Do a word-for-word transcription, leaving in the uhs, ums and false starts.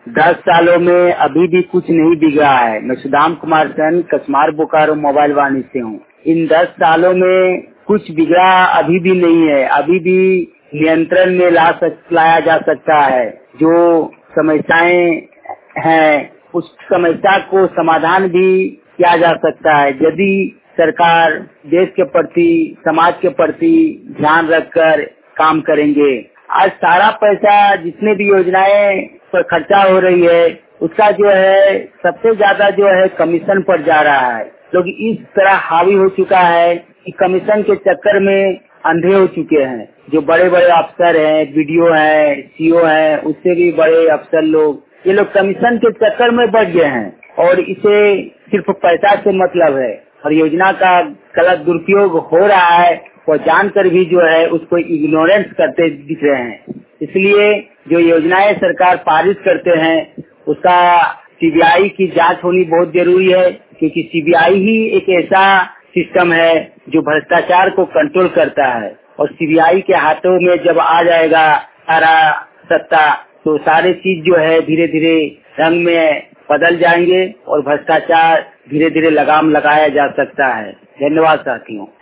दस सालों में अभी भी कुछ नहीं बिगड़ा है। मैं सुदाम कुमार सेन कसमार बोकारो मोबाइल वाणी से हूँ। इन दस सालों में कुछ बिगड़ा अभी भी नहीं है। अभी भी नियंत्रण में ला सक, लाया जा सकता है। जो समस्याएं हैं उस समस्या को समाधान भी किया जा सकता है यदि सरकार देश के प्रति, समाज के प्रति ध्यान रखकर काम करेंगे। आज सारा पैसा जितने भी योजनाएं पर खर्चा हो रही है उसका जो है सबसे ज्यादा जो है कमीशन पर जा रहा है। लोग इस तरह हावी हो चुका है कि कमीशन के चक्कर में अंधे हो चुके हैं। जो बड़े बड़े अफसर हैं, बीडीओ हैं, सीओ हैं, उससे भी बड़े अफसर लोग, ये लोग कमीशन के चक्कर में बढ़ गए हैं और इसे सिर्फ पैसा से मतलब है और योजना का गलत दुरुपयोग हो रहा है और जानकर भी जो है उसको इग्नोरेंस करते दिख रहे हैं। इसलिए जो योजनाएं सरकार पारित करते हैं उसका सीबीआई की जांच होनी बहुत जरूरी है, क्योंकि सीबीआई ही एक ऐसा सिस्टम है जो भ्रष्टाचार को कंट्रोल करता है और सीबीआई के हाथों में जब आ जाएगा सारा सत्ता तो सारे चीज जो है धीरे धीरे रंग में बदल जाएंगे और भ्रष्टाचार धीरे धीरे लगाम लगाया जा सकता है। धन्यवाद साथियों।